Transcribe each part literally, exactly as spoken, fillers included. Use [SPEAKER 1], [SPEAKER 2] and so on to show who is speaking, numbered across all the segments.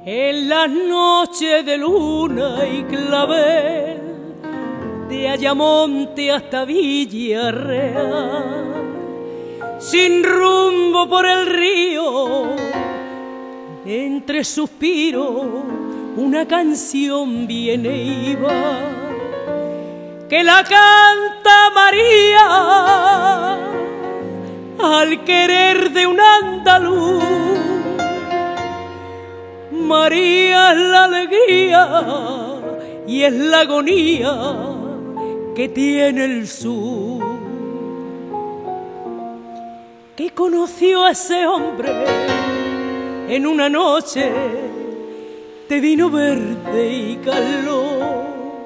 [SPEAKER 1] En las noches de luna y clavel, de Ayamonte hasta Villarreal, sin rumbo por el río, entre suspiros una canción viene y va, que la canta María al querer de un andaluz. María es la alegría y es la agonía que tiene el sur, que conoció a ese hombre en una noche de vino verde y calor,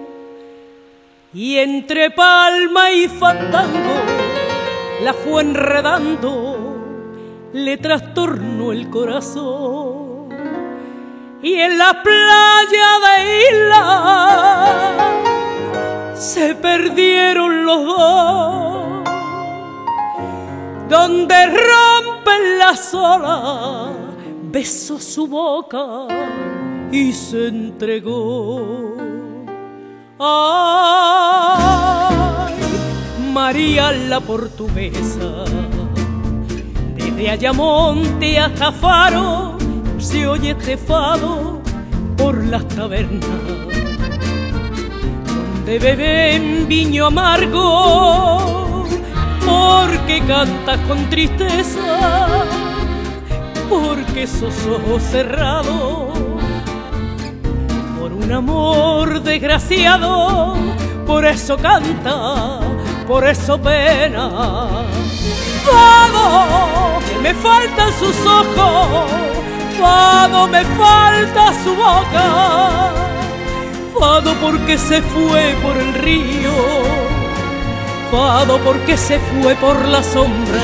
[SPEAKER 1] y entre palma y fandango la fue enredando, le trastornó el corazón. Y en la playa de Isla se perdieron los dos, donde rompen las olas, besó su boca y se entregó. Ay, María la portuguesa, desde Ayamonte hasta Faro se oye este fado por las tabernas, donde beben viño amargo, porque cantas con tristeza, porque esos ojos cerrados, por un amor desgraciado, por eso canta, por eso pena. Fado, que me faltan sus ojos, fado, me falta su boca, fado porque se fue por el río, fado porque se fue por la sombra.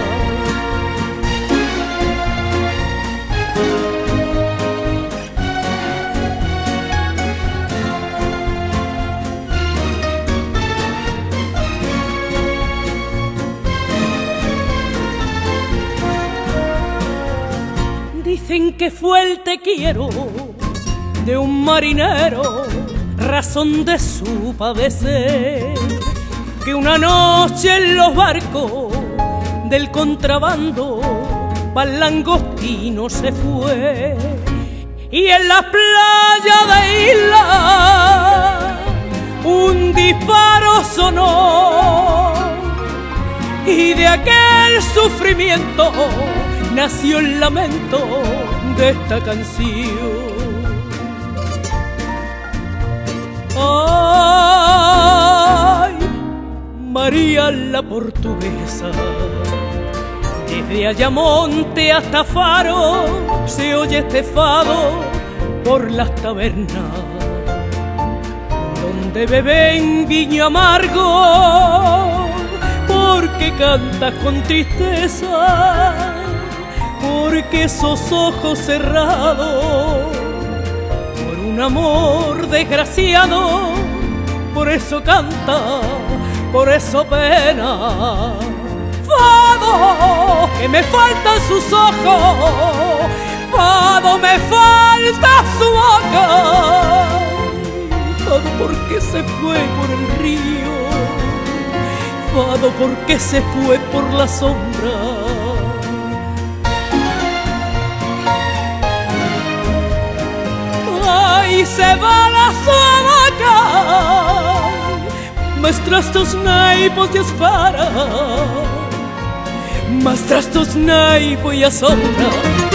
[SPEAKER 1] Dicen que fue el te quiero de un marinero, razón de su padecer, que una noche en los barcos del contrabando pa'l langostino se fue, y en la playa de Isla un disparo sonó, y de aquel sufrimiento nació el lamento de esta canción. Ay, María la portuguesa, desde Ayamonte hasta Faro se oye este fado por las tabernas, donde beben viño amargo, porque cantas con tristeza, porque esos ojos cerrados, por un amor desgraciado, por eso canta, por eso pena. Fado, que me faltan sus ojos, fado, me falta su boca, fado porque se fue por el río, fado porque se fue por la sombra. Y se va la suavaca, mas trastos naipos y esfara, mas trastos naipo y asombra.